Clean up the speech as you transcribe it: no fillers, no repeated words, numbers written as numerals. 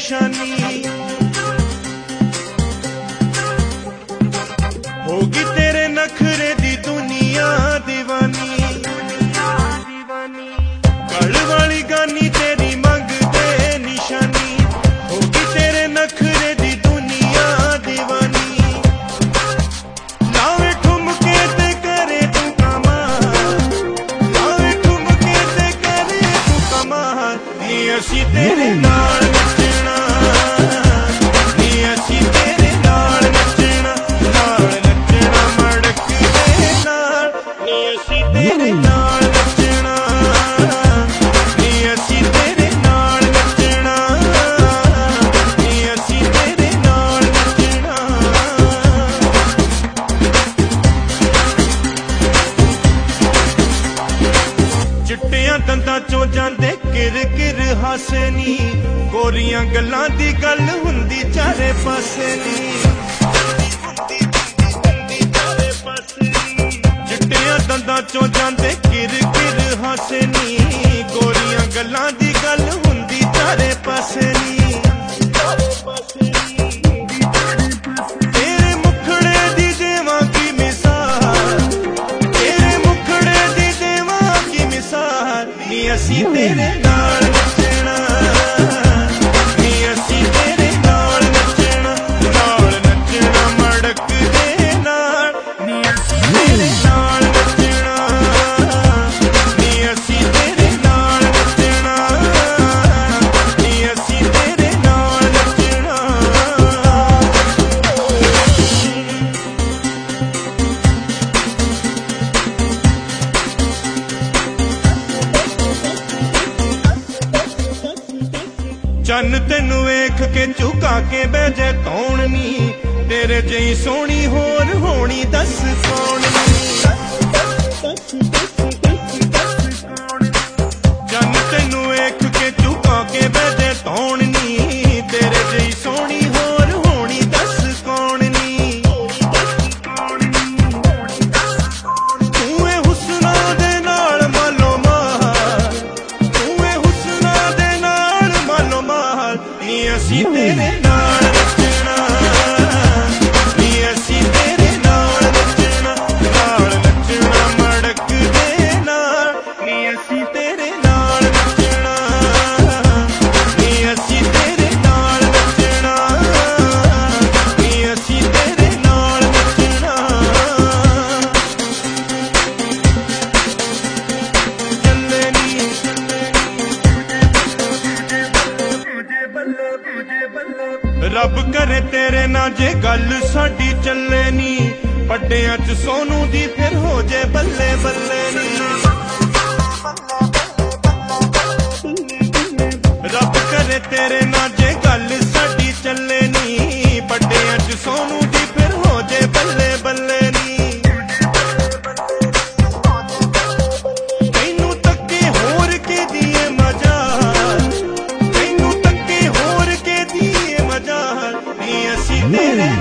निशानी होगी तेरे नखरे दी दुनिया दीवानी कल वाली गानी तेरी मंगदे निशानी होगी तेरे नखरे दी दुनिया दीवानी लावे ठुमके ते करे तू कमाल लावे ठुमके ते करे तू कमाल नी असी तेरे नाल नचना नी असी तेरे नाल नचना नाल नचना मड़क दे नाल नी असी तेरे नाल नचना नी असी तेरे नाल नचना नी असी तेरे नाल नचना चिट्टियां दंदां चों जांदे किर किर हासे नी गोरियां गल्लां दी गल हुंदी चारे पासे नी चिट्टियां दंदां चों जांदे किर किर हासे नी गोरियां गल्लां दी गल हुंदी चारे पासे नी तेरे मुखड़े दी देवां की मिसाल तेरे मुखड़े दी देवां की मिसाल नी असी तेरे नाल नचना नी असी तेरे नाल नचना नाल नचना मड़क दे नाल नी असी तेरे नाल नचना नी असी तेरे नाल नचना नी असी तेरे नाल नचना चन्न तेनू वेख के झुका के बह जाए कौन नी तेरे जई सोहनी होर होनी दस कौन नी चन्न तेनू वेख के झुका के बह जाए कौन नी तेरे जई सोहनी होर होनी दस कौन नी तू ए हुस्ना दे नाल मालो माल तू ए हुस्ना दे नाल मालो माल नी असी तेरे नाल नचना नी असी तेरे नाल नचना नाल नचना मड़क दे नाल नी असी तेरे नाल नचना नी असी तेरे नाल नचना नी असी तेरे नाल नचना ਚੱਲੇ ਨੀ ਰੱਬ ਕਰੇ ਤੇਰੇ ਨਾਲ ਜੇ ਗੱਲ ਸਾਡੀ ਚੱਲੇ ਨੀ ਪੱਟਿਆਂ ਚ ਸੋਨੂ ਦੀ ਫਿਰ ਹੋ ਜੇ ਬੱਲੇ ਬੱਲੇ ਨੀ ਰੱਬ ਕਰੇ ਤੇਰੇ ਨਾਲ ਜੇ ਗੱਲ ਸਾਡੀ ਚੱਲੇ ਨੀ ਪੱਟਿਆਂ ਚ ਸੋਨੂ ਦੀ ਫਿਰ ਹੋ ਜੇ ਬੱਲੇ ਬੱਲੇ ਨੀ ਤੈਨੂੰ ਤੱਕੇ ਹੋਰ ਕੇ ਦੀਏ ਮਜਾਲ ਤੈਨੂੰ ਤੱਕੇ ਹੋਰ ਕੇ ਦੀਏ ਮਜਾਲ ਨੀ ਅਸੀਂ ਤੇਰੇ